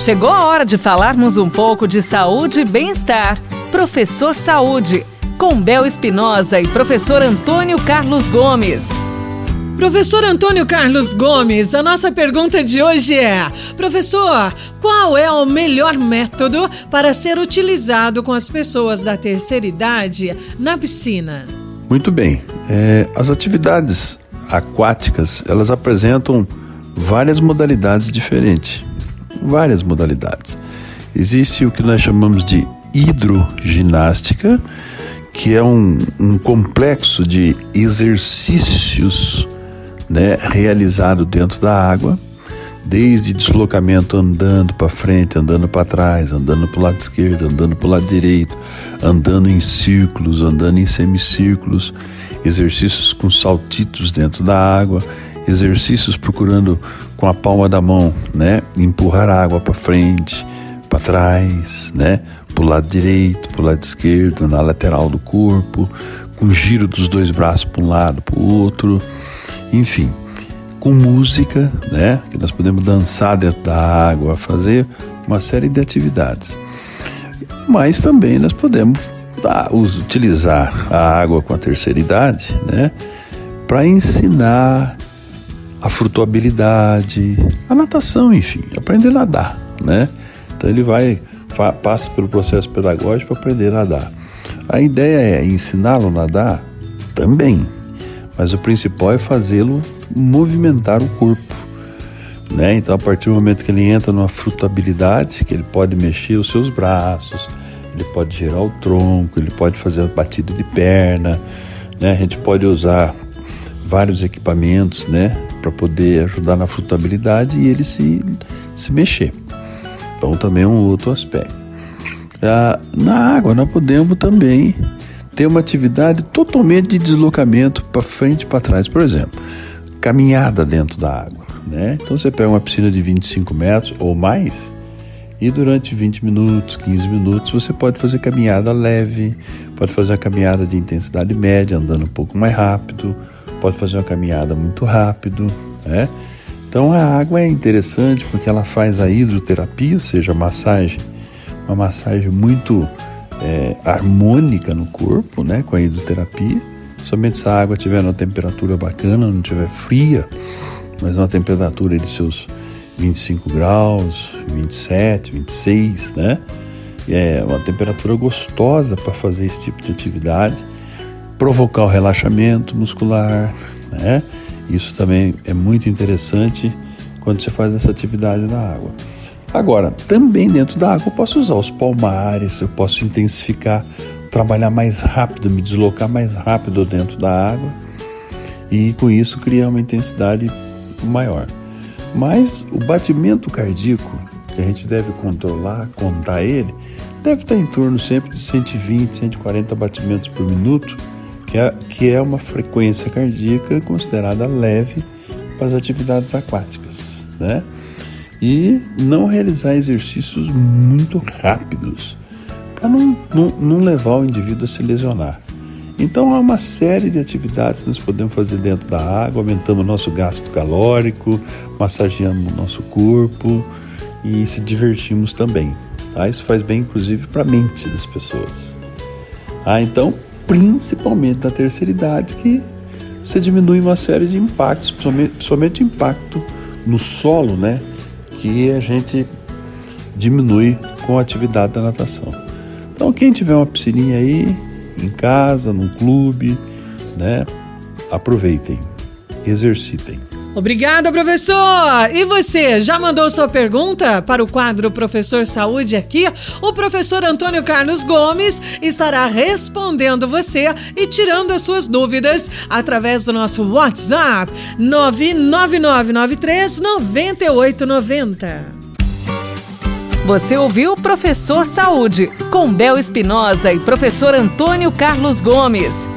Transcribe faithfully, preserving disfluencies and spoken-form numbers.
Chegou a hora de falarmos um pouco de saúde e bem-estar. Professor Saúde, com Bel Espinosa e professor Antônio Carlos Gomes. Professor Antônio Carlos Gomes, a nossa pergunta de hoje é: professor, qual é o melhor método para ser utilizado com as pessoas da terceira idade na piscina? Muito bem. É, as atividades aquáticas, elas apresentam várias modalidades diferentes. Várias modalidades. Existe o que nós chamamos de hidroginástica, que é um, um complexo de exercícios, né, realizado dentro da água, desde deslocamento andando para frente, andando para trás, andando para o lado esquerdo, andando para o lado direito, andando em círculos, andando em semicírculos, exercícios com saltitos dentro da água, exercícios procurando com a palma da mão, né, empurrar a água para frente, para trás, né, para o lado direito, para o lado esquerdo, na lateral do corpo, com giro dos dois braços para um lado, para o outro, enfim, com música, né, que nós podemos dançar dentro da água, fazer uma série de atividades. Mas também nós podemos ah, utilizar a água com a terceira idade, né, para ensinar a flutuabilidade, a natação, enfim, aprender a nadar, né? Então ele vai, fa, passa pelo processo pedagógico para aprender a nadar. A ideia é ensiná-lo a nadar também, mas o principal é fazê-lo movimentar o corpo, né? Então a partir do momento que ele entra numa flutuabilidade, que ele pode mexer os seus braços, ele pode girar o tronco, ele pode fazer a batida de perna, né? A gente pode usar vários equipamentos, né, para poder ajudar na flutuabilidade e ele se, se mexer. Então também é um outro aspecto. Ah, na água nós podemos também ter uma atividade totalmente de deslocamento para frente e para trás. Por exemplo, caminhada dentro da água, né? Então você pega uma piscina de vinte e cinco metros ou mais e durante vinte minutos, quinze minutos você pode fazer caminhada leve, pode fazer uma caminhada de intensidade média, andando um pouco mais rápido, pode fazer uma caminhada muito rápido, né? Então a água é interessante porque ela faz a hidroterapia, ou seja, a massagem, uma massagem muito é, harmônica no corpo, né, com a hidroterapia. Somente se a água tiver uma temperatura bacana, não tiver fria, mas uma temperatura de seus vinte e cinco graus, vinte e sete, vinte e seis, né? E é uma temperatura gostosa para fazer esse tipo de atividade, provocar o relaxamento muscular, né? Isso também é muito interessante quando você faz essa atividade na água. Agora, também dentro da água eu posso usar os palmares, eu posso intensificar, trabalhar mais rápido, me deslocar mais rápido dentro da água e com isso criar uma intensidade maior. Mas o batimento cardíaco, que a gente deve controlar, contar ele, deve estar em torno sempre de cento e vinte, cento e quarenta batimentos por minuto, que é, que é uma frequência cardíaca considerada leve para as atividades aquáticas, né? E não realizar exercícios muito rápidos, para não, não, não levar o indivíduo a se lesionar. Então há uma série de atividades que nós podemos fazer dentro da água, aumentando o nosso gasto calórico, massageando o nosso corpo e se divertimos também. Tá? Isso faz bem inclusive para a mente das pessoas. Ah, então, principalmente na terceira idade, que você diminui uma série de impactos, somente, somente impacto no solo, né, que a gente diminui com a atividade da natação. Então quem tiver uma piscininha aí, em casa, num clube, né, aproveitem, exercitem. Obrigada, professor! E você, já mandou sua pergunta para o quadro Professor Saúde aqui? O professor Antônio Carlos Gomes estará respondendo você e tirando as suas dúvidas através do nosso WhatsApp nove nove nove nove três nove oito nove zero. Você ouviu Professor Saúde, com Bel Espinosa e professor Antônio Carlos Gomes.